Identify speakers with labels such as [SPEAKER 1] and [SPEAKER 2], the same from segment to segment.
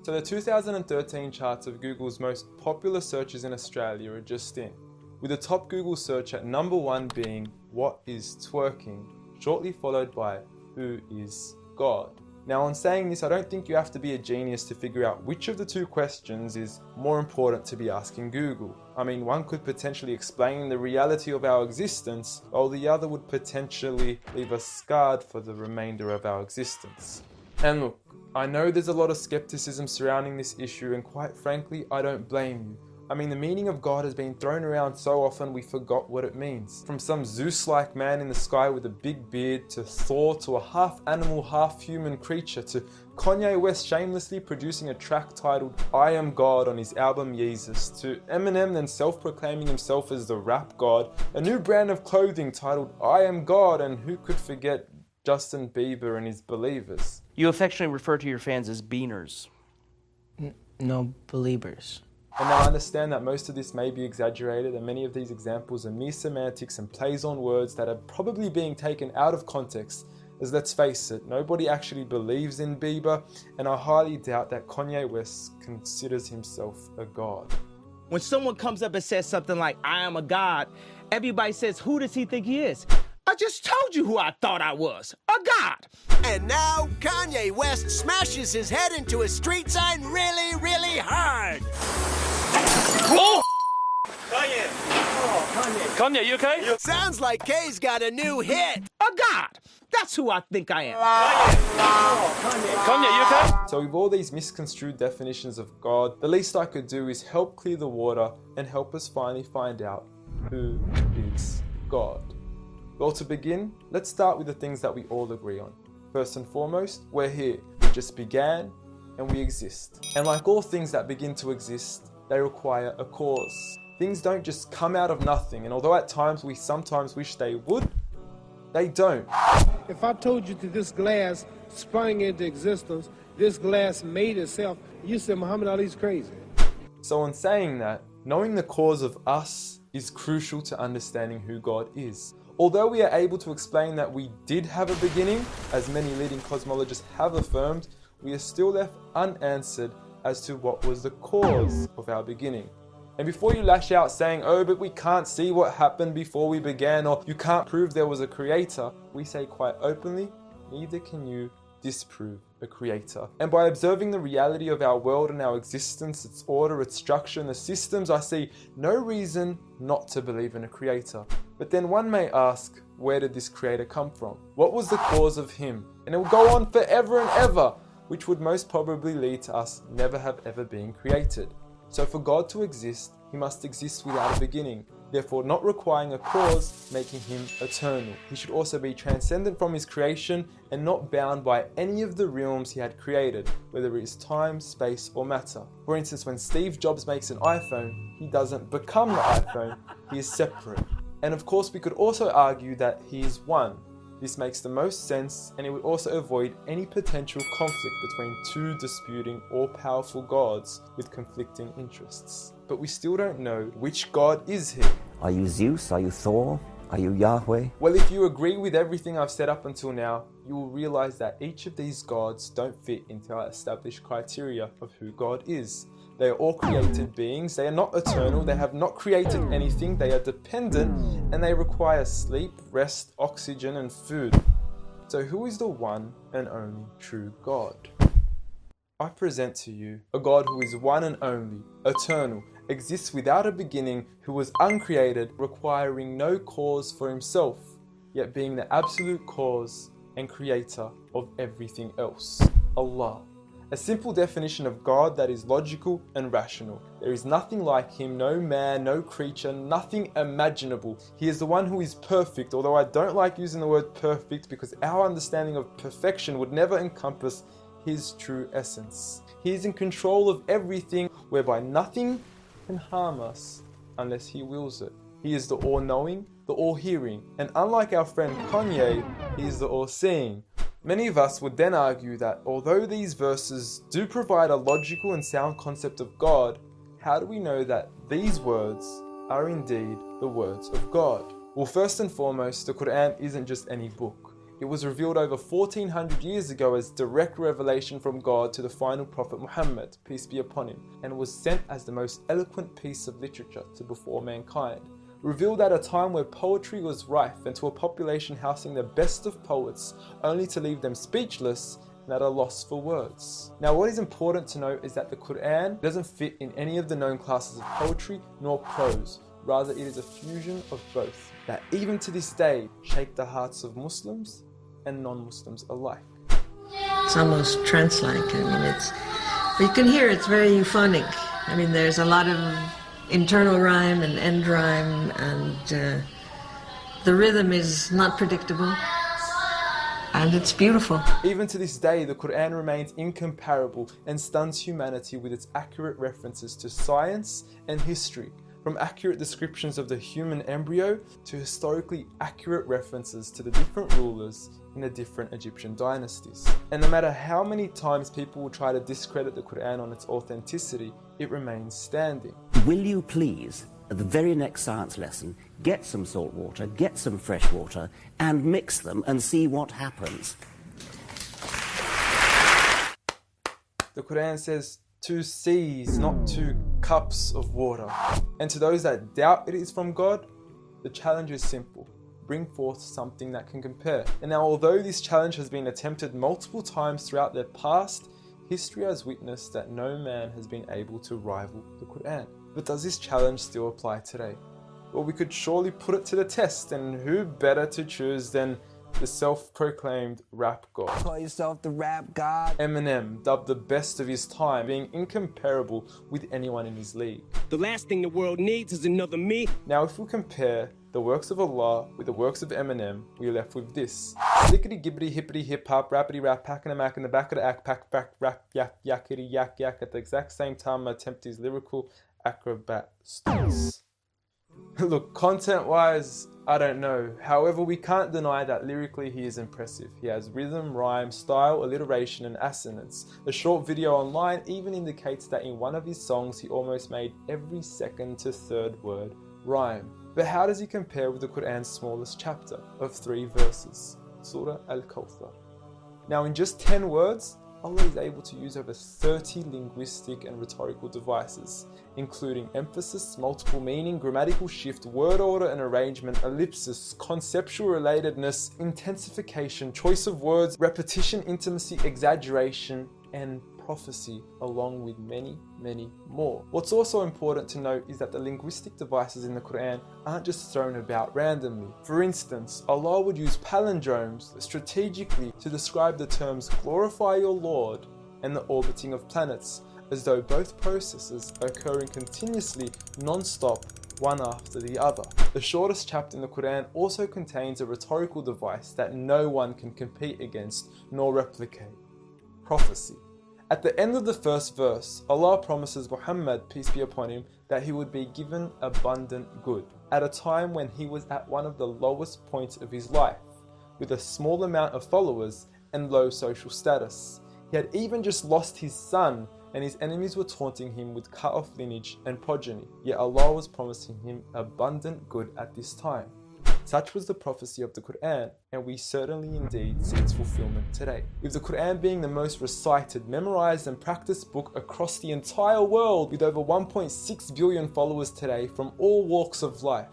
[SPEAKER 1] So the 2013 charts of Google's most popular searches in Australia are just in, with the top Google search at number 1 being "What is twerking?", shortly followed by "Who is God?". Now, on saying this, I don't think you have to be a genius to figure out which of the two questions is more important to be asking Google. I mean, one could potentially explain the reality of our existence, while the other would potentially leave us scarred for the remainder of our existence. And look, I know there's a lot of skepticism surrounding this issue, and quite frankly, I don't blame you. I mean, the meaning of God has been thrown around so often we forgot what it means. From some Zeus-like man in the sky with a big beard, to Thor, to a half-animal, half-human creature, to Kanye West shamelessly producing a track titled "I Am God" on his album Yeezus, to Eminem then self-proclaiming himself as the rap god, a new brand of clothing titled "I Am God", and who could forget Justin Bieber and his Believers.
[SPEAKER 2] You affectionately refer to your fans as beaners.
[SPEAKER 3] No, believers.
[SPEAKER 1] And now I understand that most of this may be exaggerated, and many of these examples are mere semantics and plays on words that are probably being taken out of context, as let's face it, nobody actually believes in Bieber, and I highly doubt that Kanye West considers himself a god.
[SPEAKER 4] When someone comes up and says something like, "I am a god," everybody says, "Who does he think he is?" I just told you who I thought I was, a god.
[SPEAKER 5] And now Kanye West smashes his head into a street sign really, really hard.
[SPEAKER 2] Oh!
[SPEAKER 4] Kanye.
[SPEAKER 5] Oh, Kanye.
[SPEAKER 2] Kanye, you okay?
[SPEAKER 5] Sounds like Kay's got a new hit.
[SPEAKER 4] A god. That's who I think I am.
[SPEAKER 2] Kanye, you okay?
[SPEAKER 1] So with all these misconstrued definitions of God, the least I could do is help clear the water and help us finally find out who is God. Well, to begin, let's start with the things that we all agree on. First and foremost, we're here. We just began and we exist. And like all things that begin to exist, they require a cause. Things don't just come out of nothing, and although at times we sometimes wish they would, they don't.
[SPEAKER 6] If I told you that this glass sprang into existence, this glass made itself, you said Muhammad Ali's crazy.
[SPEAKER 1] So in saying that, knowing the cause of us is crucial to understanding who God is. Although we are able to explain that we did have a beginning, as many leading cosmologists have affirmed, we are still left unanswered as to what was the cause of our beginning. And before you lash out saying, "Oh, but we can't see what happened before we began," or "You can't prove there was a creator," we say quite openly, neither can you disprove a creator. And by observing the reality of our world and our existence, its order, its structure, and the systems, I see no reason not to believe in a creator. But then one may ask, where did this creator come from? What was the cause of him? And it will go on forever and ever, which would most probably lead to us never have ever been created. So for God to exist, he must exist without a beginning, therefore not requiring a cause, making him eternal. He should also be transcendent from his creation and not bound by any of the realms he had created, whether it is time, space, or matter. For instance, when Steve Jobs makes an iPhone, he doesn't become the iPhone, he is separate. And of course, we could also argue that he is one. This makes the most sense, and it would also avoid any potential conflict between two disputing all-powerful gods with conflicting interests. But we still don't know which God is he.
[SPEAKER 7] Are you Zeus? Are you Thor? Are you Yahweh?
[SPEAKER 1] Well, if you agree with everything I've said up until now, you will realize that each of these gods don't fit into our established criteria of who God is. They are all created beings, they are not eternal, they have not created anything, they are dependent, and they require sleep, rest, oxygen, and food. So who is the one and only true God? I present to you a God who is one and only, eternal, exists without a beginning, who was uncreated, requiring no cause for himself, yet being the absolute cause and creator of everything else. Allah. A simple definition of God that is logical and rational. There is nothing like him, no man, no creature, nothing imaginable. He is the one who is perfect, although I don't like using the word perfect because our understanding of perfection would never encompass his true essence. He is in control of everything, whereby nothing can harm us unless he wills it. He is the all-knowing, the all-hearing, and unlike our friend Kanye, he is the all-seeing. Many of us would then argue that although these verses do provide a logical and sound concept of God, how do we know that these words are indeed the words of God? Well, first and foremost, the Quran isn't just any book. It was revealed over 1400 years ago as direct revelation from God to the final prophet Muhammad, peace be upon him, and was sent as the most eloquent piece of literature to before mankind. Revealed at a time where poetry was rife and to a population housing the best of poets, only to leave them speechless and at a loss for words. Now, what is important to note is that the Quran doesn't fit in any of the known classes of poetry nor prose. Rather, it is a fusion of both that even to this day shake the hearts of Muslims and non-Muslims alike.
[SPEAKER 8] It's almost trance-like. You can hear it's very euphonic. There's a lot of internal rhyme and end rhyme, and the rhythm is not predictable, and it's beautiful.
[SPEAKER 1] Even to this day, the Quran remains incomparable and stuns humanity with its accurate references to science and history, from accurate descriptions of the human embryo to historically accurate references to the different rulers in the different Egyptian dynasties. And no matter how many times people will try to discredit the Quran on its authenticity, it remains standing.
[SPEAKER 7] Will you please, at the very next science lesson, get some salt water, get some fresh water, and mix them and see what happens?
[SPEAKER 1] The Quran says 2 seas, not 2 cups of water. And to those that doubt it is from God, the challenge is simple. Bring forth something that can compare. And now, although this challenge has been attempted multiple times throughout the past, history has witnessed that no man has been able to rival the Quran. But does this challenge still apply today? Well, we could surely put it to the test, and who better to choose than the self-proclaimed rap god.
[SPEAKER 4] Call yourself the rap god.
[SPEAKER 1] Eminem, dubbed the best of his time, being incomparable with anyone in his league.
[SPEAKER 4] The last thing the world needs is another me.
[SPEAKER 1] Now, if we compare the works of Allah with the works of Eminem, we are left with this. Slickety gibbity hippity hip hop, rappity rap, packing a mac in the back of the act, pack, rap, yak, yakity yak, yak. At the exact same time, I attempt his lyrical acrobat stunts. Look, content-wise, I don't know. However, we can't deny that lyrically he is impressive. He has rhythm, rhyme, style, alliteration, and assonance. A short video online even indicates that in one of his songs he almost made every second to third word rhyme. But how does he compare with the Quran's smallest chapter of 3 verses, Surah Al-Kawthar? Now, in just 10 words, Allah is able to use over 30 linguistic and rhetorical devices, including emphasis, multiple meaning, grammatical shift, word order and arrangement, ellipsis, conceptual relatedness, intensification, choice of words, repetition, intimacy, exaggeration, and prophecy, along with many, many more. What's also important to note is that the linguistic devices in the Quran aren't just thrown about randomly. For instance, Allah would use palindromes strategically to describe the terms glorify your Lord and the orbiting of planets, as though both processes are occurring continuously, non-stop, one after the other. The shortest chapter in the Quran also contains a rhetorical device that no one can compete against nor replicate: prophecy. At the end of the first verse, Allah promises Muhammad, peace be upon him, that he would be given abundant good at a time when he was at one of the lowest points of his life, with a small amount of followers and low social status. He had even just lost his son, and his enemies were taunting him with cut-off lineage and progeny, yet Allah was promising him abundant good at this time. Such was the prophecy of the Quran, and we certainly indeed see its fulfillment today. With the Quran being the most recited, memorized and practiced book across the entire world, with over 1.6 billion followers today from all walks of life.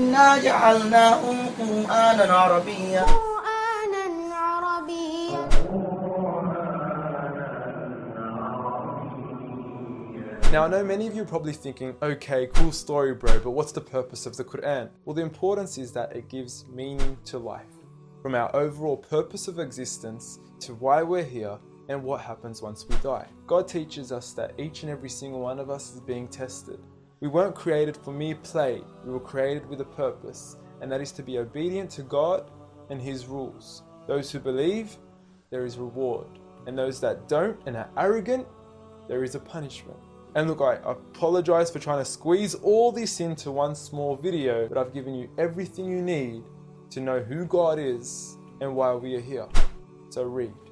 [SPEAKER 1] Now, I know many of you are probably thinking, okay, cool story bro, but what's the purpose of the Quran? Well, the importance is that it gives meaning to life, from our overall purpose of existence to why we're here and what happens once we die. God teaches us that each and every single one of us is being tested. We weren't created for mere play, we were created with a purpose, and that is to be obedient to God and His rules. Those who believe, there is reward, and those that don't and are arrogant, there is a punishment. And look, I apologize for trying to squeeze all this into one small video, but I've given you everything you need to know who God is and why we are here. So read.